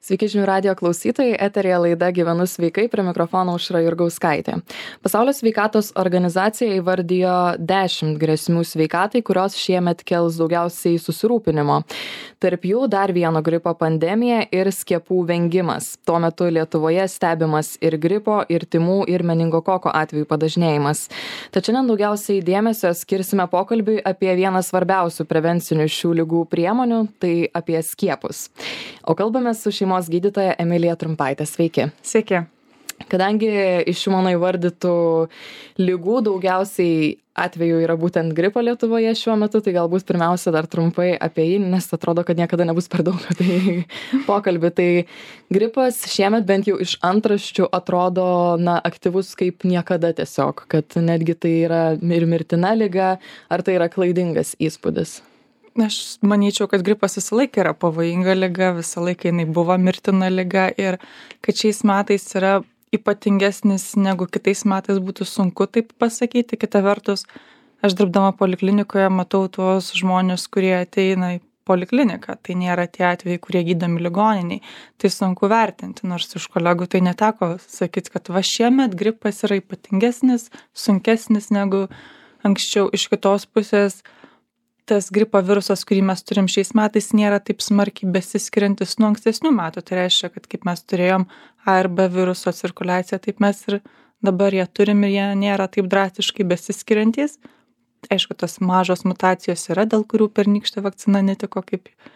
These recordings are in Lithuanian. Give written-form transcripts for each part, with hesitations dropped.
Sveiki žinių radijo klausytojai, eterėje laida Gyvenu sveikai, prie mikrofono Aušra Jurgauskaitė. Pasaulio sveikatos organizacija įvardijo 10 grėsmių sveikatai, kurios šiemet kels daugiausiai susirūpinimo. Tarp jų dar vieno gripo pandemija ir skiepų vengimas. Tuo metu Lietuvoje stebimas ir gripo, ir tymų, ir meningokoko atvejų padažnėjimas. Tačiau šiandien daugiausiai dėmesio skirsime pokalbiui apie vieną svarbiausių prevencinių šių ligų priemonių, tai apie skiepus. O kalbame su šeimos gydytoja Emilija Trumpaitė. Sveiki. Sveiki. Kadangi iš šių mano įvardytų ligų daugiausiai atvejų yra būtent gripo Lietuvoje šiuo metu, tai galbūt pirmiausia dar trumpai apie jį, nes atrodo, kad niekada nebus per daug apie pokalbį. Tai gripas šiemet bent jau iš antraščių atrodo aktyvus kaip niekada tiesiog, kad netgi tai yra ir mirtina liga, ar tai yra klaidingas įspūdis? Aš manyčiau, kad gripas visą laiką yra pavojinga liga, visą laiką jinai buvo mirtina liga ir kad šiais metais yra ypatingesnis negu kitais metais būtų sunku taip pasakyti. Kita vertus, aš dirbdama poliklinikoje matau tuos žmonės, kurie ateina į polikliniką. Tai nėra tie atvejai, kurie gydomi ligoniniai. Tai sunku vertinti, nors iš kolegų tai neteko sakyti, kad va šiemet gripas yra ypatingesnis, sunkesnis negu anksčiau. Iš kitos pusės, tas gripo virusas, kurį mes turim šiais metais, nėra taip smarkiai besiskiriantis nuo ankstesnių metų. Tai reiškia, kad kaip mes turėjom A ir B viruso cirkuliaciją, taip mes ir dabar ją turim ir jie nėra taip drastiškai besiskiriantys. Aišku, tos mažos mutacijos yra, dėl kurių pernykštė vakcina netiko,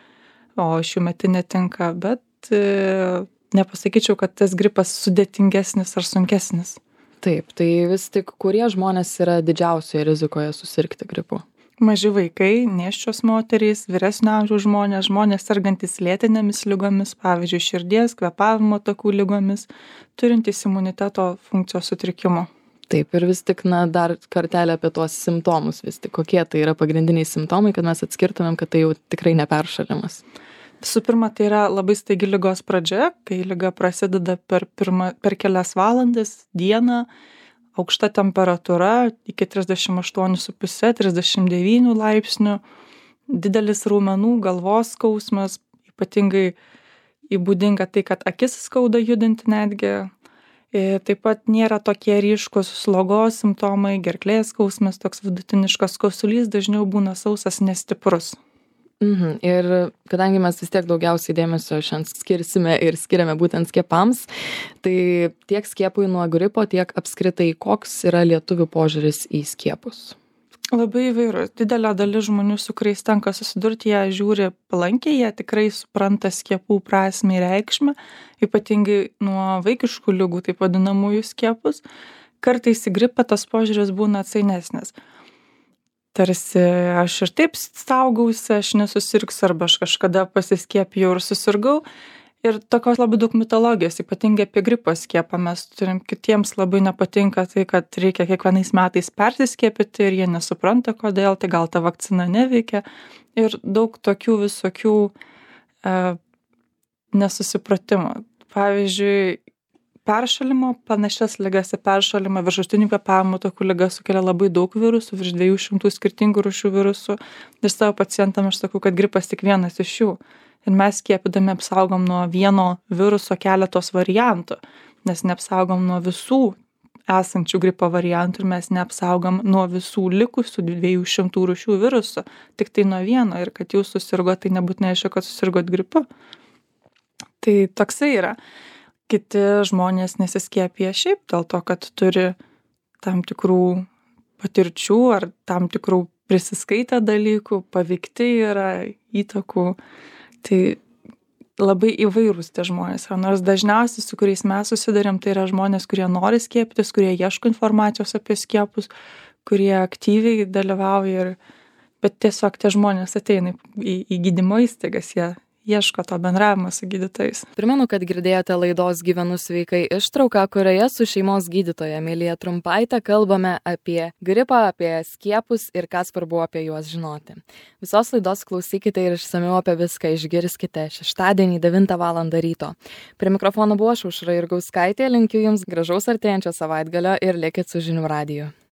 o šių metų netinka, bet nepasakyčiau, kad tas gripas sudėtingesnis ar sunkesnis. Taip, tai vis tik kurie žmonės yra didžiausioje rizikoje susirgti gripu? Maži vaikai, nėščios moterys, vyresnio amžiaus žmonės sergantys lėtinėmis ligomis, pavyzdžiui, širdies, kvėpavimo takų ligomis, turintys imuniteto funkcijos sutrikimų. Taip, ir vis tik dar kartelį apie tuos simptomus, vis tik kokie tai yra pagrindiniai simptomai, kad mes atskirtumėm, kad tai jau tikrai neperšalimas. Visų pirma, tai yra labai staigi ligos pradžia, kai liga prasideda per kelias valandas, dieną, aukšta temperatūra iki 38,5–39 laipsnių, didelis raumenų, galvos skausmas, ypatingai būdinga tai, kad akis skauda judinti netgi. Taip pat nėra tokie ryškus slogos simptomai, gerklės skausmas, toks vidutiniškas kosulys, dažniau būna sausas, nestiprus. Ir kadangi mes vis tiek daugiausiai dėmesio šiandien skirsime ir skiriame būtent skiepams, tai tiek skiepui nuo gripo, tiek apskritai, koks yra lietuvių požiūris į skiepus? Labai įvairus. Didelė dalis žmonių, su kuriais tenka susidurti, jie žiūri palankiai, jie tikrai supranta skiepų prasmę ir reikšmę, ypatingai nuo vaikiškų ligų, taip vadinamųjų skiepus. Kartais į gripą tas požiūris būna atsainesnis. Tarsi aš ir taip saugausi, aš nesusirgsiu, arba aš kažkada pasiskiepijau ir susirgau. Ir tokios labai daug mitologijos, ypatingai apie gripo skiepą mes turim. Kitiems labai nepatinka tai, kad reikia kiekvienais metais persiskiepyti ir jie nesupranta, kodėl, tai gal ta vakcina neveikia. Ir daug tokių visokių nesusipratimų. Pavyzdžiui, peršalimo, panašias ligas į peršalimą, viršutinių kvėpavimo takų ligas sukelia labai daug virusų, virš 200 skirtingų rūšių virusų. Ir savo pacientam aš sakau, kad gripas tik vienas iš jų. Ir mes skiepydami apsaugom nuo vieno viruso keletos variantų, nes neapsaugom nuo visų esančių gripo variantų ir mes neapsaugom nuo visų likusių 200 rūšių virusų, tik tai nuo vieno. Ir kad jūs susirgot, tai nebūtinai reiškia, kad susirgot gripu. Tai toksai yra. Kiti žmonės nesiskiepija šiaip dėl to, kad turi tam tikrų patirčių ar tam tikrų prisiskaitę dalykų, paveikti yra įtakų. Tai labai įvairūs tie žmonės. Nors dažniausiai, su kuriais mes susidarėm, tai yra žmonės, kurie nori skiepytis, kurie ieško informacijos apie skiepus, kurie aktyviai dalyvauja. Bet tiesiog tie žmonės ateina į gydymo įstaigas, jie ieško to bendravimo su gydytojais. Primenu, kad girdėjote laidos Gyvenu sveikai ištrauką, kurioje su šeimos gydytoja Emilija Trumpaitė kalbame apie gripą, apie skiepus ir ką svarbu apie juos žinoti. Visos laidos klausykite ir išsamiau apie viską išgirskite šeštadienį 9 val. Ryto. Prie mikrofono buvo Aušra Jurgauskaitė, linkiu Jums gražaus artėjančio savaitgalio ir likit su žinių radiju.